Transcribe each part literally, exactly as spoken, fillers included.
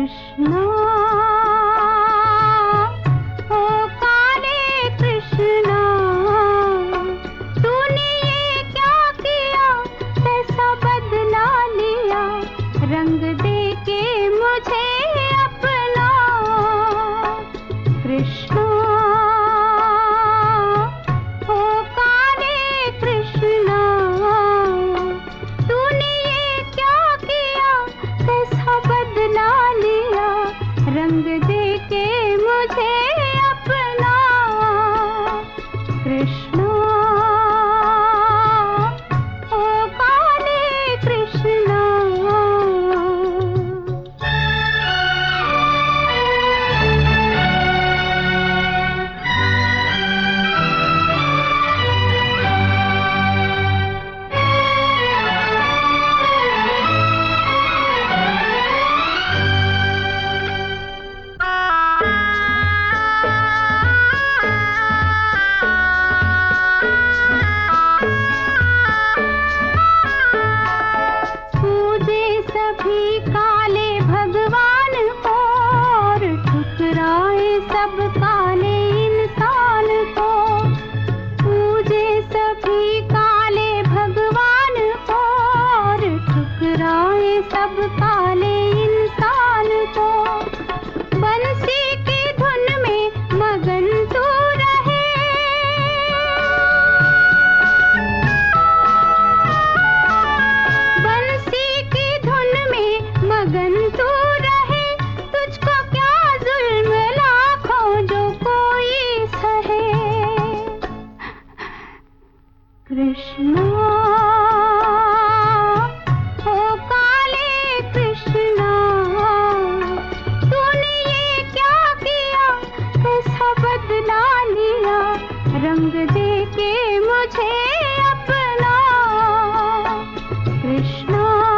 कृष्णा ओ काले कृष्णा, तूने ये क्या किया, कैसा बदला लिया, रंग दे के मुझे अपना। कृष्णा ओ काले कृष्णा, तूने ये क्या किया, कैसा बदला लिया, रंग दे के मुझे अपना। कृष्णा ओ काले कृष्णा। सभी काले भगवान को और ठुकराए सब काले इंसान को। पूजे सभी काले भगवान को और ठुकराए सब काले इंसान को। बंसी की धुन में मगन तू रहे, मगन तू रहे, तुझको क्या जुल्म लाखों जो कोई सहे। कृष्णा ओ काले कृष्णा, तूने ये क्या किया, कैसा बदला लिया, रंग दे के मुझे अपना। कृष्णा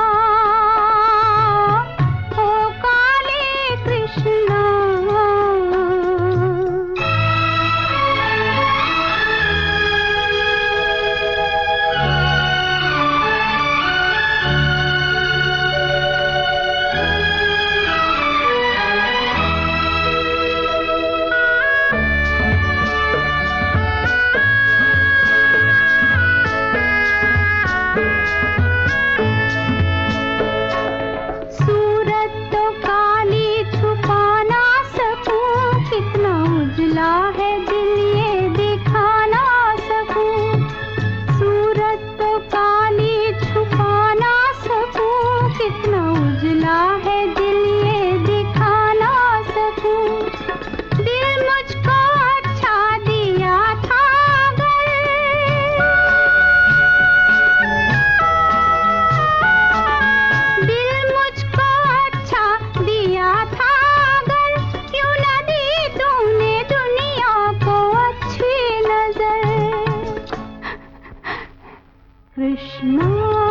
है दिल ये दिखा ना सकूं, सूरत तो काली छुपा ना सकूं, कितना उजला है दिल ये दिखा ना सकूं। दिल मुझको अच्छा दिया था अगर, दिल मुझको अच्छा दिया था अगर, क्यों ना दी तूने कृष्णा।